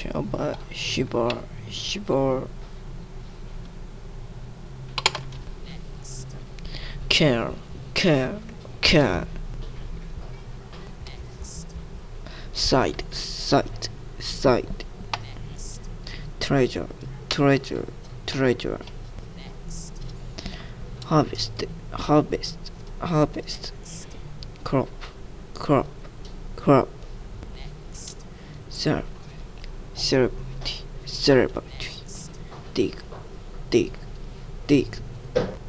shiver, care, care, care, sight, treasure, treasure, harvest, crop, crop, serve, celebrity, dig, dig,